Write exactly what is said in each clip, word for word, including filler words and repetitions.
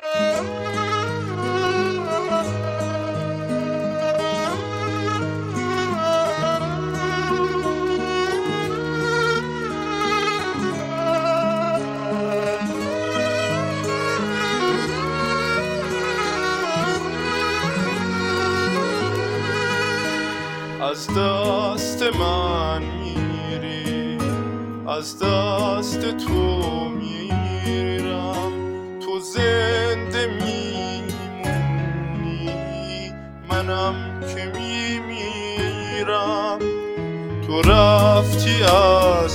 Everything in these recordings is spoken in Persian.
از دست من میری، از دست تو میرم، تو زنده میمونی منم که میمیرم. تو رفتی از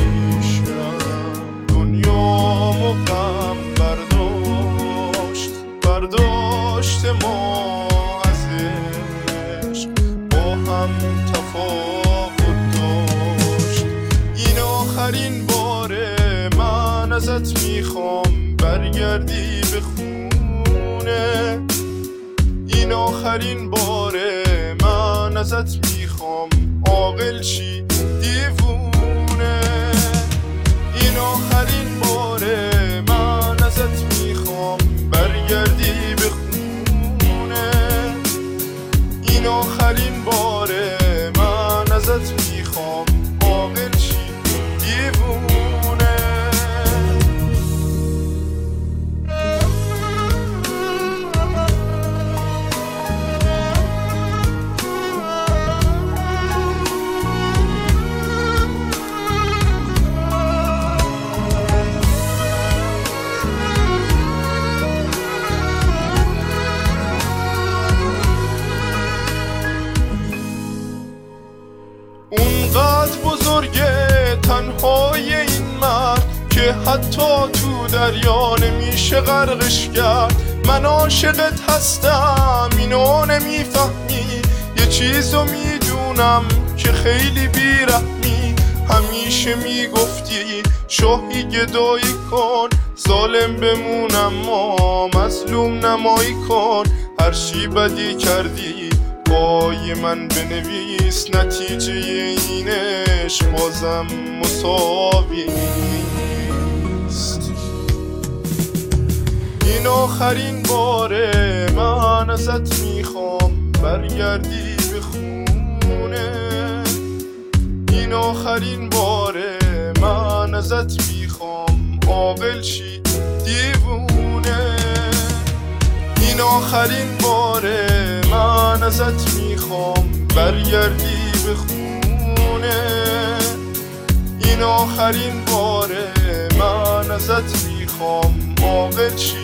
پیشم، دنیامو غم برداشت، برداشت ما از عشق با هم تفاوت داشت. این آخرین باره من ازت میخوام برگردی به خونه، این آخرین باره من ازت میخوام عاقل شی دیوونه. این آخرین باره من ازت میخوام برگردی به خونه، این آخرین باره من ازت میخوام عاقل شی دیوونه. اونقدر بزرگه تنهای این مرد که حتی تو دریا نمیشه غرقش کرد. من عاشقت هستم اینو نمیفهمی، یه چیزو میدونم که خیلی بیرحمی. همیشه میگفتی شاهی گدایی کن، ظالم بمونم ما مظلوم نمایی کن. هر چی بدی کردی پای من بنویس، نتیجه اینش بازم مساوی نیست. این آخرین باره من ازت میخوام برگردی به خونه، این آخرین باره من ازت میخوام عاقل شی دیوونه. این آخرین باره من ازت میخوام برگردی به خونه، این آخرین باره من ازت میخوام عاقل شی